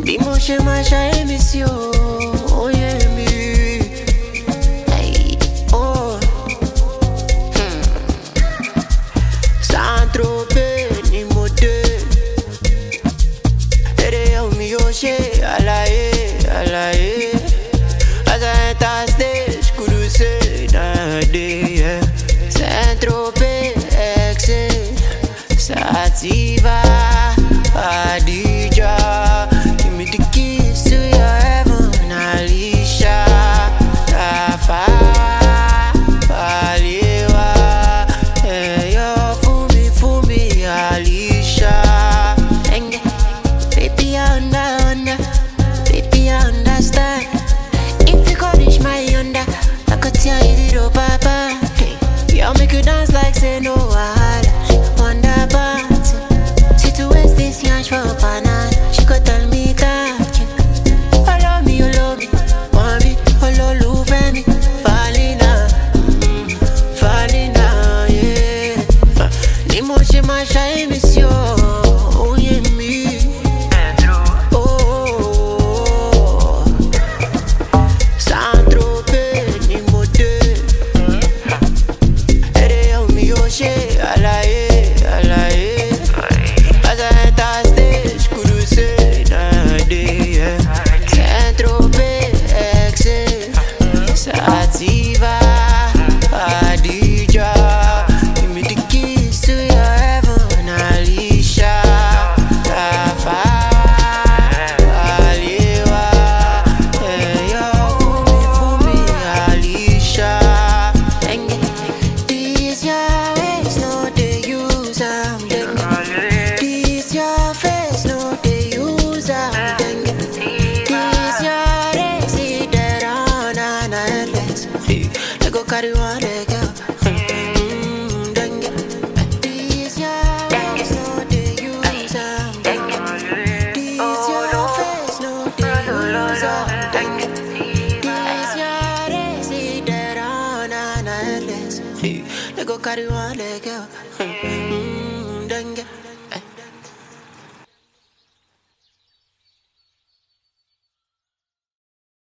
Di mo ṣe máa ṣàyẹ̀mí sí o, ó yé mi. Ay, oh. Saint-Tropez ni mo dé. Ere omi yóò ṣe àlàyé, àlàyé. As I enter stage, kudu say nowadays, yeah. Saint-Tropez, excel, Sativa, Adija. Give me the keys to your heaven, Alicia. Rafa, Aliwa. Hey, yo, Fumi, Alicia. Enge, baby, I baby, I understand. If you could reach my under, I could tell you little papa. Hey, I'll make you dance like say no wahala. Wonder about she to waste this yash for a banana. She could tell me that you love me, want me, love me, falling now, yeah. Ni mo ṣe máa ṣàyẹ̀mí sí o, ó yé mi. Oh, Saint-Tropez ni mo dé. Ere omi yóò ṣe àlàyé, àlàyé. As I enter stage, kudu say nowadays, yeah. Saint-Tropez, excel, Sativa, Adija. Give me the keys to your heaven, Alicia. Rafa, Aliwa. Hey, yo, Fumi, Alicia. Enge, these your ways, no they use am. These your face, no they use am. These your days, see that on and endless. They go carry one leg out. These your ways, no they use am. These your face, no they use am. These your days, see that on and endless. They go carry one.